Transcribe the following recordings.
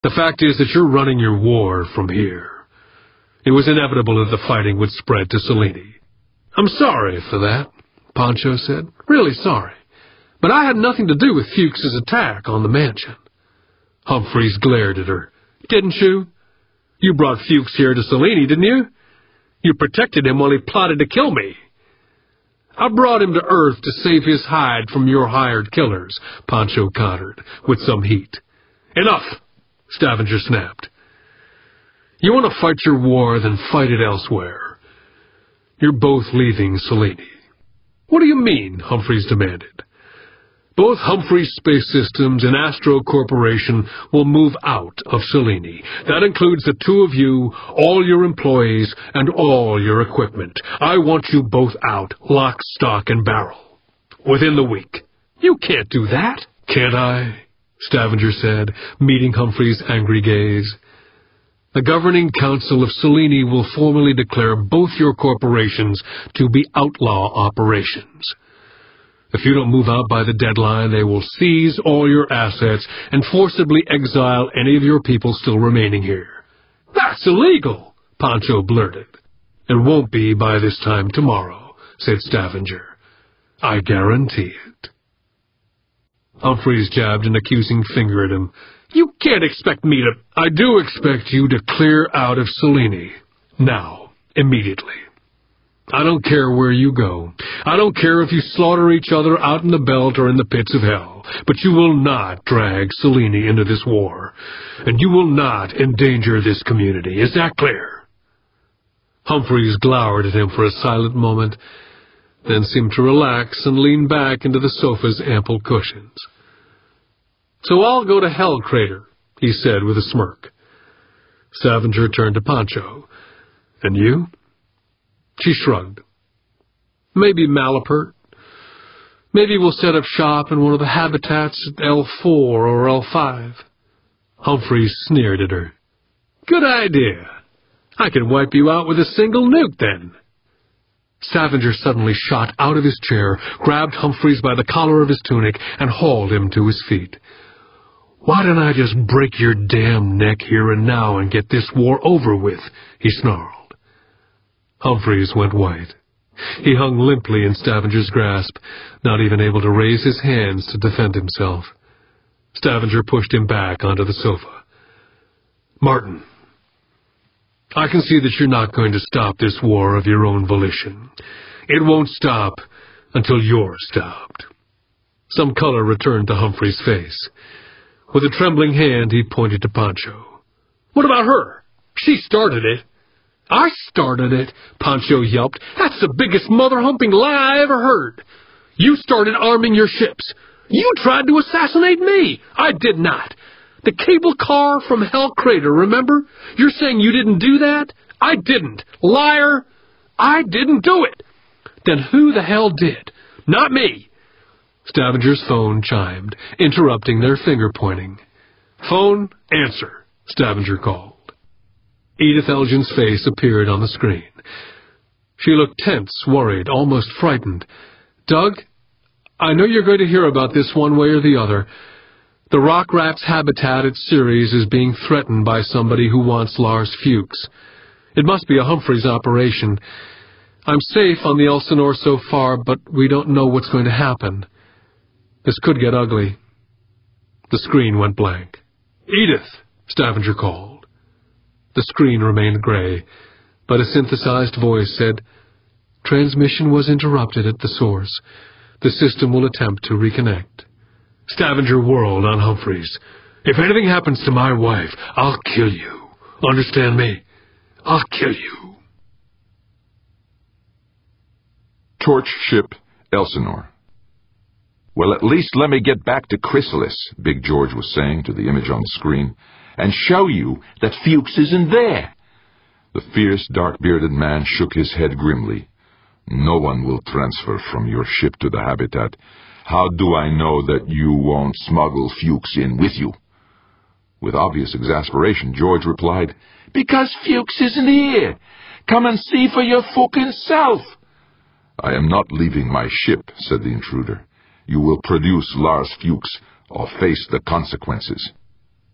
The fact is that you're running your war from here. It was inevitable that the fighting would spread to Selene. I'm sorry for that, Pancho said. Really sorry. But I had nothing to do with Fuchs's attack on the mansion. Humphreys glared at her. Didn't you? You brought Fuchs here to Selene, didn't you? You protected him while he plotted to kill me. I brought him to Earth to save his hide from your hired killers, Pancho countered, with some heat. Enough, Stavanger snapped. You want to fight your war, then fight it elsewhere. You're both leaving Selene. What do you mean? Humphreys demanded. Both Humphreys Space Systems and Astro Corporation will move out of Selene. That includes the two of you, all your employees, and all your equipment. I want you both out, lock, stock, and barrel. Within the week. You can't do that. Can't I? Stavanger said, meeting Humphreys' angry gaze. The Governing Council of Selene will formally declare both your corporations to be outlaw operations. If you don't move out by the deadline, they will seize all your assets and forcibly exile any of your people still remaining here. That's illegal, Pancho blurted. It won't be by this time tomorrow, said Stavanger. I guarantee it. Humphreys jabbed an accusing finger at him. You can't expect me to... I do expect you to clear out of Selene. Now, immediately. I don't care where you go. I don't care if you slaughter each other out in the belt or in the pits of hell. But you will not drag Selene into this war. And you will not endanger this community. Is that clear? Humphreys glowered at him for a silent moment, then seemed to relax and lean back into the sofa's ample cushions. So I'll go to Hell Crater, he said with a smirk. Stavanger turned to Pancho. And you? She shrugged. Maybe Malapert. Maybe we'll set up shop in one of the habitats at L4 or L5. Humphreys sneered at her. Good idea. I can wipe you out with a single nuke, then. Stavanger suddenly shot out of his chair, grabbed Humphreys by the collar of his tunic, and hauled him to his feet. Why don't I just break your damn neck here and now and get this war over with? He snarled. Humphreys went white. He hung limply in Stavanger's grasp, not even able to raise his hands to defend himself. Stavanger pushed him back onto the sofa. Martin, I can see that you're not going to stop this war of your own volition. It won't stop until you're stopped. Some color returned to Humphrey's face. With a trembling hand, he pointed to Pancho. What about her? She started it. I started it, Pancho yelped. That's the biggest mother-humping lie I ever heard. You started arming your ships. You tried to assassinate me. I did not. The cable car from Hell Crater, remember? You're saying you didn't do that? I didn't. Liar. I didn't do it. Then who the hell did? Not me. Stavanger's phone chimed, interrupting their finger-pointing. Phone, answer, Stavanger called. Edith Elgin's face appeared on the screen. She looked tense, worried, almost frightened. Doug, I know you're going to hear about this one way or the other. The Rock Rat's habitat at Ceres is being threatened by somebody who wants Lars Fuchs. It must be a Humphreys operation. I'm safe on the Elsinore so far, but we don't know what's going to happen. This could get ugly. The screen went blank. Edith, Stavanger called. The screen remained gray, but a synthesized voice said, Transmission was interrupted at the source. The system will attempt to reconnect. Stavanger whirled on Humphreys. If anything happens to my wife, I'll kill you. Understand me? I'll kill you. Torch ship Elsinore. Well, at least let me get back to Chrysalis, Big George was saying to the image on the screen, and show you that Fuchs isn't there. The fierce, dark-bearded man shook his head grimly. No one will transfer from your ship to the habitat. How do I know that you won't smuggle Fuchs in with you? With obvious exasperation, George replied, Because Fuchs isn't here. Come and see for your fucking self. I am not leaving my ship, said the intruder. You will produce Lars Fuchs or face the consequences.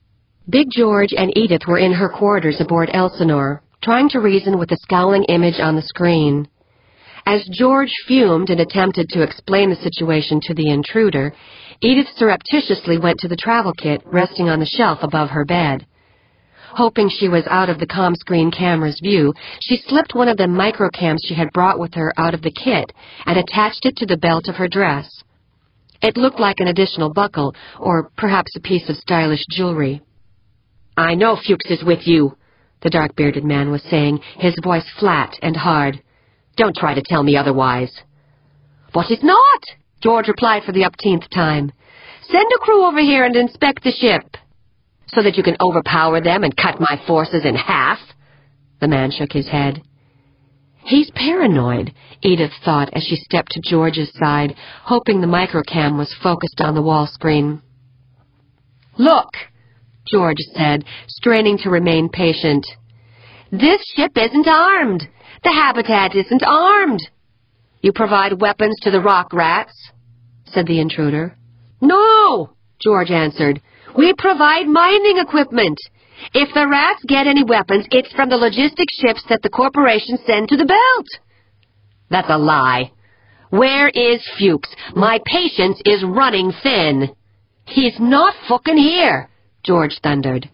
Big George and Edith were in her quarters aboard Elsinore, trying to reason with the scowling image on the screen. As George fumed and attempted to explain the situation to the intruder, Edith surreptitiously went to the travel kit resting on the shelf above her bed. Hoping she was out of the comm screen camera's view, she slipped one of the microcams she had brought with her out of the kit and attached it to the belt of her dress. It looked like an additional buckle, or perhaps a piece of stylish jewelry. "I know Fuchs is with you," the dark-bearded man was saying, his voice flat and hard. "Don't try to tell me otherwise." "But it's not," George replied for the upteenth time. "Send a crew over here and inspect the ship." "So that you can overpower them and cut my forces in half?" The man shook his head. "He's paranoid," Edith thought as she stepped to George's side, hoping the microcam was focused on the wall screen. "Look," George said, straining to remain patient. "This ship isn't armed. The Habitat isn't armed." "You provide weapons to the rock rats?" said the intruder. "No," George answered. "We provide mining equipment. If the rats get any weapons, it's from the logistic ships that the corporation send to the belt." "That's a lie. Where is Fuchs? My patience is running thin." "He's not fucking here," George thundered.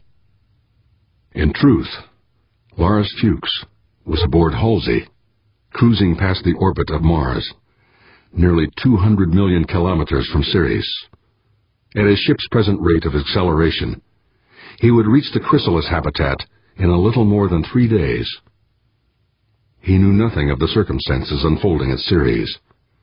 In truth, Lars Fuchs was aboard Halsey, cruising past the orbit of Mars, nearly 200 million kilometers from Ceres. At his ship's present rate of acceleration, he would reach the chrysalis habitat in a little more than 3 days. He knew nothing of the circumstances unfolding at Ceres.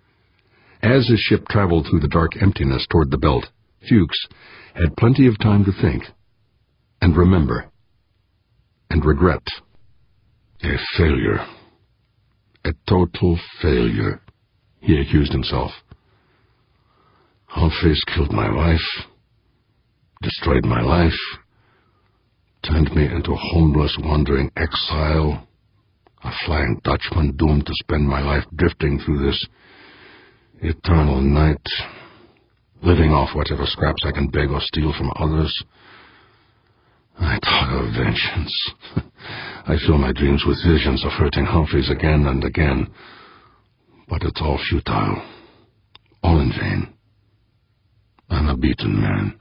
As his ship traveled through the dark emptiness toward the belt, Fuchs had plenty of time to think, and remember, and regret. A failure. A total failure, he accused himself. Humphreys killed my wife, destroyed my life, turned me into a homeless, wandering exile, a Flying Dutchman doomed to spend my life drifting through this eternal night, living off whatever scraps I can beg or steal from others. I talk of vengeance. I fill my dreams with visions of hurting Humphreys again and again, but it's all futile, all in vain. I'm a beaten man.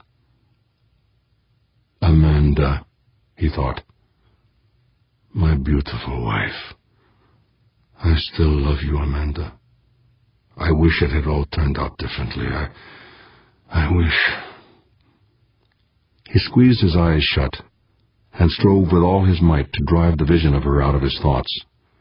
Amanda, he thought. My beautiful wife. I still love you, Amanda. I wish it had all turned out differently. I wish. He squeezed his eyes shut and strove with all his might to drive the vision of her out of his thoughts.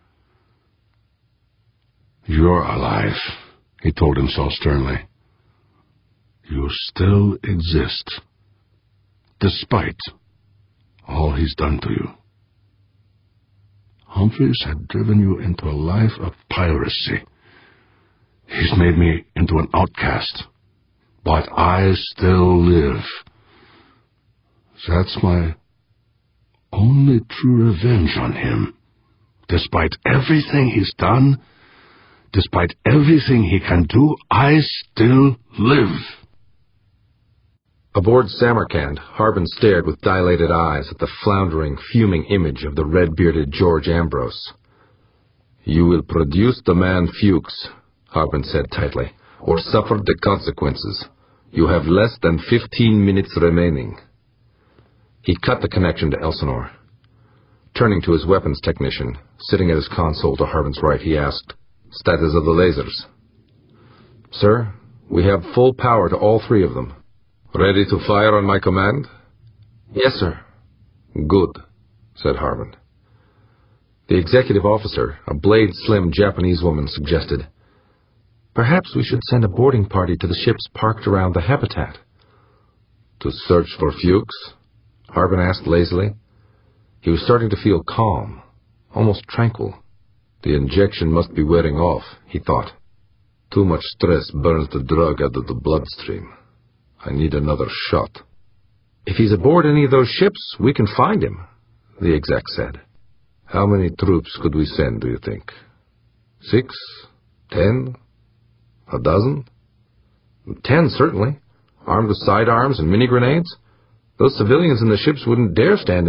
You're alive, he told himself sternly. You still exist, despite all he's done to you. Humphreys had driven you into a life of piracy. He's made me into an outcast, but I still live. That's my only true revenge on him. Despite everything he's done, despite everything he can do, I still live. Aboard Samarkand, Harbin stared with dilated eyes at the floundering, fuming image of the red-bearded George Ambrose. You will produce the man Fuchs, Harbin said tightly, or suffer the consequences. You have less than 15 minutes remaining. He cut the connection to Elsinore. Turning to his weapons technician, sitting at his console to Harbin's right, he asked, Status of the lasers. Sir, we have full power to all 3 of them. Ready to fire on my command? Yes, sir. Good, said Harbin. The executive officer, a blade-slim Japanese woman, suggested, Perhaps we should send a boarding party to the ships parked around the habitat. To search for Fuchs? Harbin asked lazily. He was starting to feel calm, almost tranquil. The injection must be wearing off, he thought. Too much stress burns the drug out of the bloodstream. I need another shot. If he's aboard any of those ships, we can find him, the exec said. How many troops could we send, do you think? 6? 10? A dozen? 10, certainly. Armed with sidearms and mini-grenades? Those civilians in the ships wouldn't dare stand